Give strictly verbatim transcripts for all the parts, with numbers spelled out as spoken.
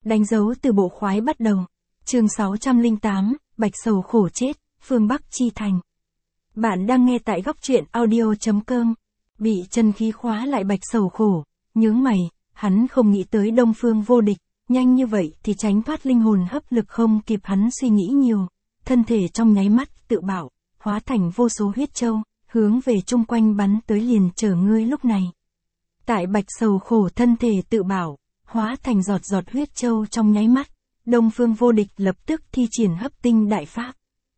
Đánh dấu từ bộ khoái bắt đầu. Chương sáu trăm lẻ tám, Bạch Sầu khổ chết, phương Bắc chi thành. Bạn đang nghe tại góc truyện audio chấm com. Bị chân khí khóa lại Bạch Sầu khổ, nhướng mày, hắn không nghĩ tới Đông Phương Vô Địch, nhanh như vậy thì tránh thoát linh hồn hấp lực không kịp hắn suy nghĩ nhiều. Thân thể trong nháy mắt tự bảo, hóa thành vô số huyết châu, hướng về chung quanh bắn tới liền chờ ngươi lúc này. Tại Bạch Sầu khổ thân thể tự bảo, hóa thành giọt giọt huyết châu trong nháy mắt, Đông Phương Vô Địch lập tức thi triển hấp tinh đại pháp.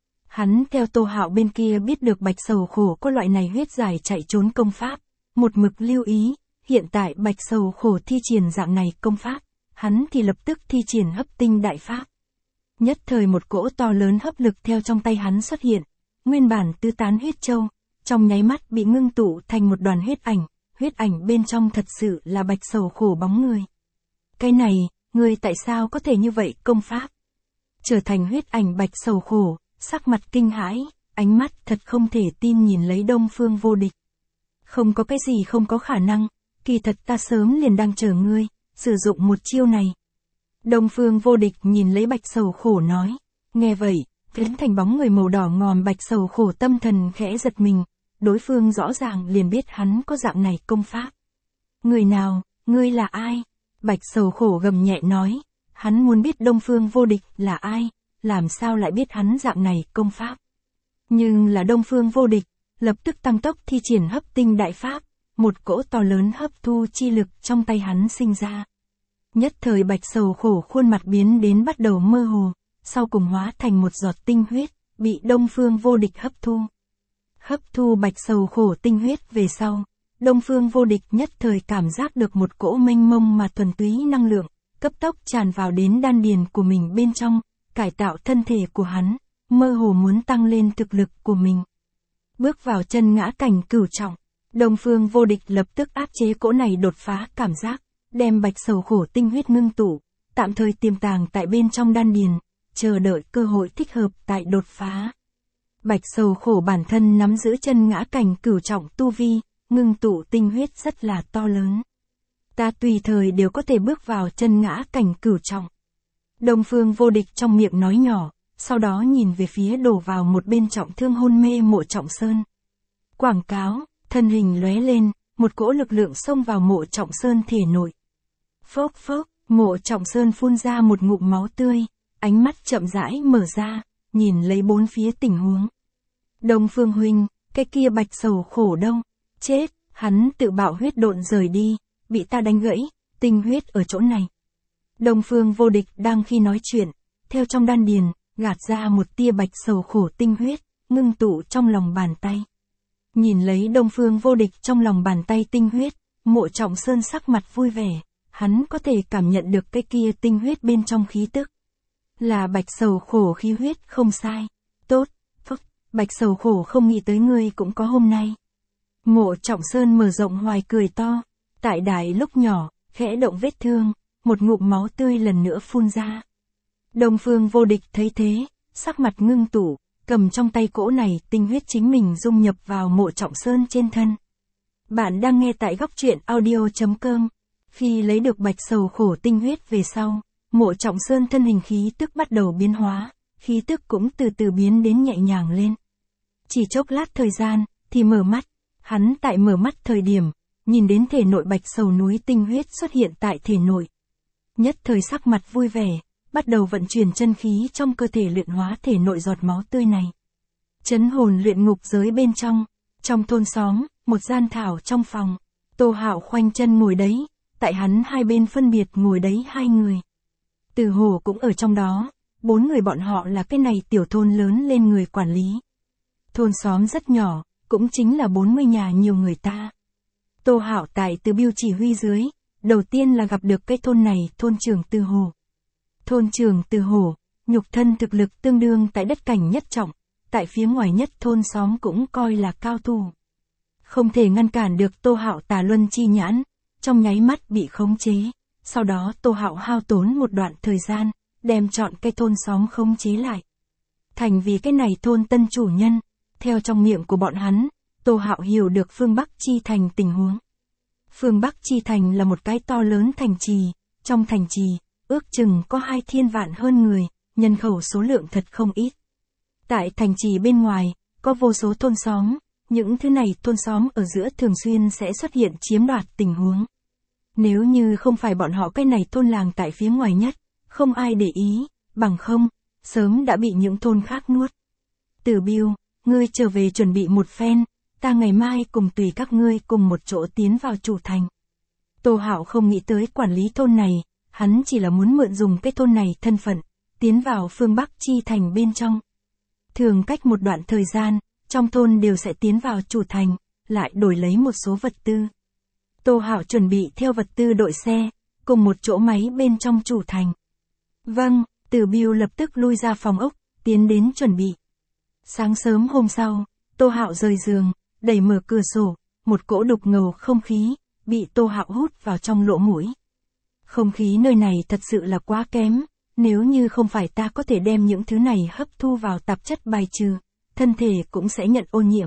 Hắn theo Tô Hạo bên kia biết được Bạch Sầu khổ có loại này huyết giải chạy trốn công pháp, một mực lưu ý, hiện tại Bạch Sầu khổ thi triển dạng này công pháp, hắn thì lập tức thi triển hấp tinh đại pháp. Nhất thời một cỗ to lớn hấp lực theo trong tay hắn xuất hiện, nguyên bản tứ tán huyết châu, trong nháy mắt bị ngưng tụ thành một đoàn huyết ảnh, huyết ảnh bên trong thật sự là Bạch Sầu khổ bóng người. Cái này, ngươi tại sao có thể như vậy công pháp? Trở thành huyết ảnh Bạch Sầu khổ, sắc mặt kinh hãi, ánh mắt thật không thể tin nhìn lấy Đông Phương Vô Địch. Không có cái gì không có khả năng, kỳ thật ta sớm liền đang chờ ngươi, sử dụng một chiêu này. Đông Phương Vô Địch nhìn lấy Bạch Sầu khổ nói, nghe vậy, biến thành bóng người màu đỏ ngòm Bạch Sầu khổ tâm thần khẽ giật mình, đối phương rõ ràng liền biết hắn có dạng này công pháp. Người nào, ngươi là ai? Bạch Sầu khổ gầm nhẹ nói, hắn muốn biết Đông Phương Vô Địch là ai, làm sao lại biết hắn dạng này công pháp. Nhưng là Đông Phương Vô Địch, lập tức tăng tốc thi triển hấp tinh đại pháp, một cỗ to lớn hấp thu chi lực trong tay hắn sinh ra. Nhất thời Bạch Sầu khổ khuôn mặt biến đến bắt đầu mơ hồ, sau cùng hóa thành một giọt tinh huyết, bị Đông Phương Vô Địch hấp thu. Hấp thu Bạch Sầu khổ tinh huyết về sau, Đông Phương Vô Địch nhất thời cảm giác được một cỗ mênh mông mà thuần túy năng lượng, cấp tốc tràn vào đến đan điền của mình bên trong, cải tạo thân thể của hắn, mơ hồ muốn tăng lên thực lực của mình. Bước vào chân ngã cảnh cửu trọng, Đông Phương Vô Địch lập tức áp chế cỗ này đột phá cảm giác, đem Bạch Sầu khổ tinh huyết ngưng tụ, tạm thời tiềm tàng tại bên trong đan điền, chờ đợi cơ hội thích hợp tại đột phá. Bạch Sầu khổ bản thân nắm giữ chân ngã cảnh cửu trọng tu vi, ngưng tụ tinh huyết rất là to lớn. Ta tùy thời đều có thể bước vào chân ngã cảnh cửu trọng. Đông Phương Vô Địch trong miệng nói nhỏ, sau đó nhìn về phía đổ vào một bên trọng thương hôn mê Mộ Trọng Sơn. Quảng cáo, thân hình lóe lên, một cỗ lực lượng xông vào Mộ Trọng Sơn thể nội. Phốc phốc, Mộ Trọng Sơn phun ra một ngụm máu tươi, ánh mắt chậm rãi mở ra, nhìn lấy bốn phía tình huống. Đông Phương huynh, cái kia Bạch Sầu khổ đâu? Chết, hắn tự bạo huyết độn rời đi, bị ta đánh gãy, tinh huyết ở chỗ này. Đông Phương Vô Địch đang khi nói chuyện, theo trong đan điền, gạt ra một tia Bạch Sầu khổ tinh huyết, ngưng tụ trong lòng bàn tay. Nhìn lấy Đông Phương Vô Địch trong lòng bàn tay tinh huyết, Mộ Trọng Sơn sắc mặt vui vẻ, hắn có thể cảm nhận được cái kia tinh huyết bên trong khí tức. Là Bạch Sầu khổ khí huyết không sai. Tốt, phức, Bạch Sầu khổ không nghĩ tới ngươi cũng có hôm nay. Mộ Trọng Sơn mở rộng hoài cười to, tại đại lúc nhỏ, khẽ động vết thương, một ngụm máu tươi lần nữa phun ra. Đông Phương Vô Địch thấy thế, sắc mặt ngưng tụ, cầm trong tay cỗ này tinh huyết chính mình dung nhập vào Mộ Trọng Sơn trên thân. Bạn đang nghe tại góc truyện audio chấm com. Khi lấy được Bạch Sầu khổ tinh huyết về sau, Mộ Trọng Sơn thân hình khí tức bắt đầu biến hóa, khí tức cũng từ từ biến đến nhẹ nhàng lên. Chỉ chốc lát thời gian, thì mở mắt, hắn tại mở mắt thời điểm, nhìn đến thể nội Bạch Sầu núi tinh huyết xuất hiện tại thể nội. Nhất thời sắc mặt vui vẻ, bắt đầu vận chuyển chân khí trong cơ thể luyện hóa thể nội giọt máu tươi này. Chấn hồn luyện ngục giới bên trong, trong thôn xóm, một gian thảo trong phòng, Tô Hạo khoanh chân ngồi đấy, tại hắn hai bên phân biệt ngồi đấy hai người. Từ Hồ cũng ở trong đó, bốn người bọn họ là cái này tiểu thôn lớn lên người quản lý. Thôn xóm rất nhỏ, cũng chính là bốn mươi nhà nhiều người ta. Tô Hạo tại Từ Biêu chỉ huy dưới, đầu tiên là gặp được cái thôn này thôn trưởng Từ Hồ. Thôn trưởng Từ Hồ, nhục thân thực lực tương đương tại đất cảnh nhất trọng, tại phía ngoài nhất thôn xóm cũng coi là cao thủ. Không thể ngăn cản được Tô Hạo tà luân chi nhãn, trong nháy mắt bị khống chế. Sau đó Tô Hạo hao tốn một đoạn thời gian, đem chọn cái thôn xóm khống chế lại. Thành vì cái này thôn tân chủ nhân, theo trong miệng của bọn hắn, Tô Hạo hiểu được phương Bắc chi thành tình huống. Phương Bắc chi thành là một cái to lớn thành trì, trong thành trì, ước chừng có hai thiên vạn hơn người, nhân khẩu số lượng thật không ít. Tại thành trì bên ngoài, có vô số thôn xóm, những thứ này thôn xóm ở giữa thường xuyên sẽ xuất hiện chiếm đoạt tình huống. Nếu như không phải bọn họ cái này thôn làng tại phía ngoài nhất, không ai để ý, bằng không, sớm đã bị những thôn khác nuốt. Từ Biêu, ngươi trở về chuẩn bị một phen, ta ngày mai cùng tùy các ngươi cùng một chỗ tiến vào chủ thành. Tô Hạo không nghĩ tới quản lý thôn này, hắn chỉ là muốn mượn dùng cái thôn này thân phận, tiến vào phương Bắc chi thành bên trong. Thường cách một đoạn thời gian, trong thôn đều sẽ tiến vào chủ thành, lại đổi lấy một số vật tư. Tô Hạo chuẩn bị theo vật tư đội xe, cùng một chỗ máy bên trong chủ thành. Vâng, Từ Biêu lập tức lui ra phòng ốc, tiến đến chuẩn bị. Sáng sớm hôm sau, Tô Hạo rời giường, đẩy mở cửa sổ, một cỗ đục ngầu không khí, bị Tô Hạo hút vào trong lỗ mũi. Không khí nơi này thật sự là quá kém, nếu như không phải ta có thể đem những thứ này hấp thu vào tạp chất bài trừ, thân thể cũng sẽ nhận ô nhiễm.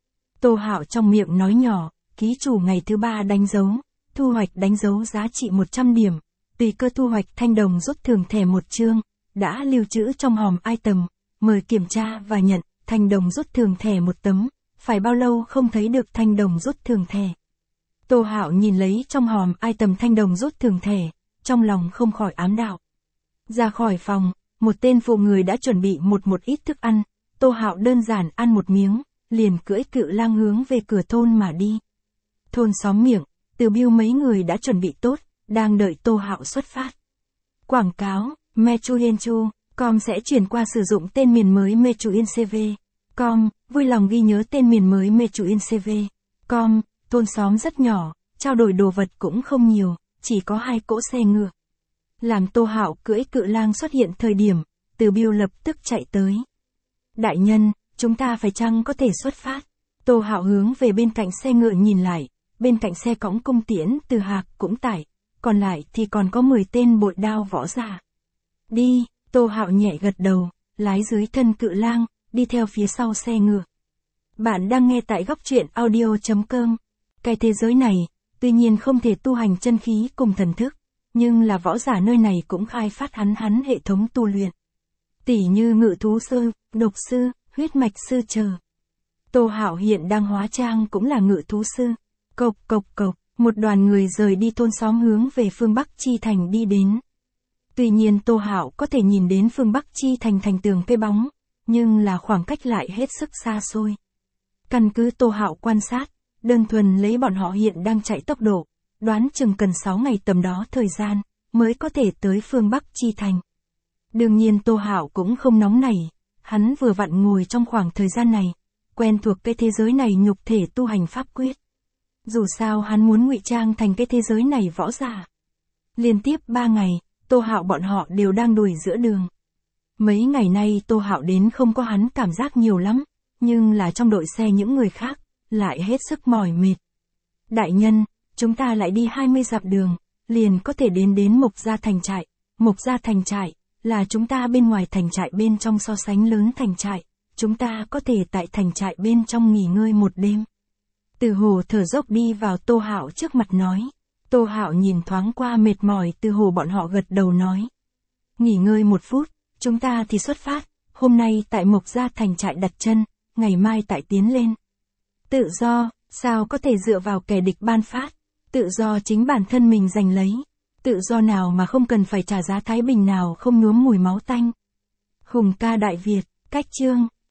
Tô Hạo trong miệng nói nhỏ, ký chủ ngày thứ ba đánh dấu, thu hoạch đánh dấu giá trị một trăm điểm, tùy cơ thu hoạch thanh đồng rút thưởng thẻ một chương, đã lưu trữ trong hòm item, mời kiểm tra và nhận, thanh đồng rút thưởng thẻ một tấm, phải bao lâu không thấy được thanh đồng rút thưởng thẻ. Tô Hạo nhìn lấy trong hòm item thanh đồng rút thưởng thẻ, trong lòng không khỏi ám đạo. Ra khỏi phòng, một tên phụ người đã chuẩn bị một một ít thức ăn, Tô Hạo đơn giản ăn một miếng, liền cưỡi cự lang hướng về cửa thôn mà đi. Thôn xóm miệng, Từ Biêu mấy người đã chuẩn bị tốt, đang đợi Tô Hạo xuất phát. Quảng cáo, Mechuyenchu, com sẽ chuyển qua sử dụng tên miền mới Mechuyencv. Com, vui lòng ghi nhớ tên miền mới Mechuyencv. Com, thôn xóm rất nhỏ, trao đổi đồ vật cũng không nhiều, chỉ có hai cỗ xe ngựa. Làm Tô Hạo cưỡi cự lang xuất hiện thời điểm, Từ Biêu lập tức chạy tới. Đại nhân, chúng ta phải chăng có thể xuất phát? Tô Hạo hướng về bên cạnh xe ngựa nhìn lại, bên cạnh xe cõng cung tiễn Từ Hạc cũng tải, còn lại thì còn có mười tên bội đao võ giả. Đi, Tô Hạo nhẹ gật đầu, lái dưới thân cự lang, đi theo phía sau xe ngựa. Bạn đang nghe tại góc truyện audio chấm com. Cái thế giới này, tuy nhiên không thể tu hành chân khí cùng thần thức, nhưng là võ giả nơi này cũng khai phát hắn hắn hệ thống tu luyện. Tỷ như ngự thú sư, độc sư, huyết mạch sư chờ. Tô Hạo hiện đang hóa trang cũng là ngự thú sư. Cộc cộc cộc, một đoàn người rời đi thôn xóm hướng về phương Bắc chi thành đi đến. Tuy nhiên Tô Hạo có thể nhìn đến phương Bắc chi thành thành tường cây bóng, nhưng là khoảng cách lại hết sức xa xôi. Căn cứ Tô Hạo quan sát, đơn thuần lấy bọn họ hiện đang chạy tốc độ, đoán chừng cần sáu ngày tầm đó thời gian, mới có thể tới phương Bắc chi thành. Đương nhiên Tô Hạo cũng không nóng nảy, hắn vừa vặn ngồi trong khoảng thời gian này, quen thuộc cái thế giới này nhục thể tu hành pháp quyết. Dù sao hắn muốn ngụy trang thành cái thế giới này võ giả. Liên tiếp ba ngày, Tô Hạo bọn họ đều đang đuổi giữa đường. Mấy ngày nay Tô Hạo đến không có hắn cảm giác nhiều lắm, nhưng là trong đội xe những người khác, lại hết sức mỏi mệt. Đại nhân, chúng ta lại đi hai mươi dặm đường, liền có thể đến đến Mộc Gia thành trại. Mộc Gia thành trại, là chúng ta bên ngoài thành trại bên trong so sánh lớn thành trại, chúng ta có thể tại thành trại bên trong nghỉ ngơi một đêm. Từ Hồ thở dốc đi vào Tô Hạo trước mặt nói. Tô Hạo nhìn thoáng qua mệt mỏi Từ Hồ bọn họ gật đầu nói. Nghỉ ngơi một phút, chúng ta thì xuất phát, hôm nay tại Mộc Gia thành trại đặt chân, ngày mai tại tiến lên. Tự do, sao có thể dựa vào kẻ địch ban phát, tự do chính bản thân mình giành lấy, tự do nào mà không cần phải trả giá thái bình nào không nhuốm mùi máu tanh. Hùng ca Đại Việt, cách chương.